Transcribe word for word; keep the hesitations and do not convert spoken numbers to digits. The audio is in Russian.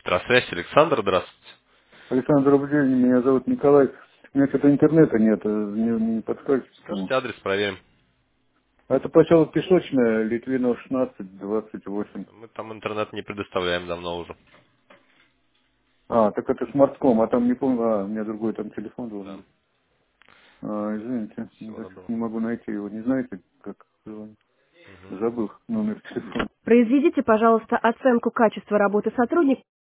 Электросвязь, Александр, здравствуйте. Александр, добрый день, меня зовут Николай. У меня что-то интернета нет, э, не, не подскажете почему. Скажите адрес, проверим. А это поселок Песочное, Литвинов шестнадцать, двадцать восемь. Мы там интернет не предоставляем давно уже. А, так это смартком, а там не помню, а, у меня другой там телефон должен Да. быть. А, извините, Всего никак доброго. не могу найти его. Не знаете, как звонить? Мгм. Забыл номер телефона. Произведите, пожалуйста, оценку качества работы сотрудника.